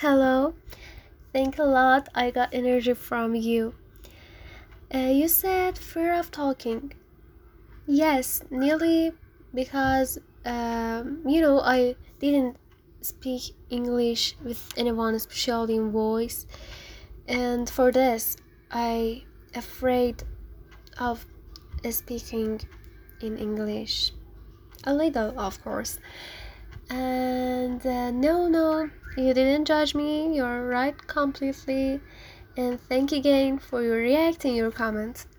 Hello. Thank a lot. I got energy from you. You said fear of talking. Yes, nearly because I didn't speak English with anyone, especially in voice, and for this, I afraid of speaking in English. A little, of course. And no, you didn't judge me. You're right completely. And thank you again for your reacting your comment.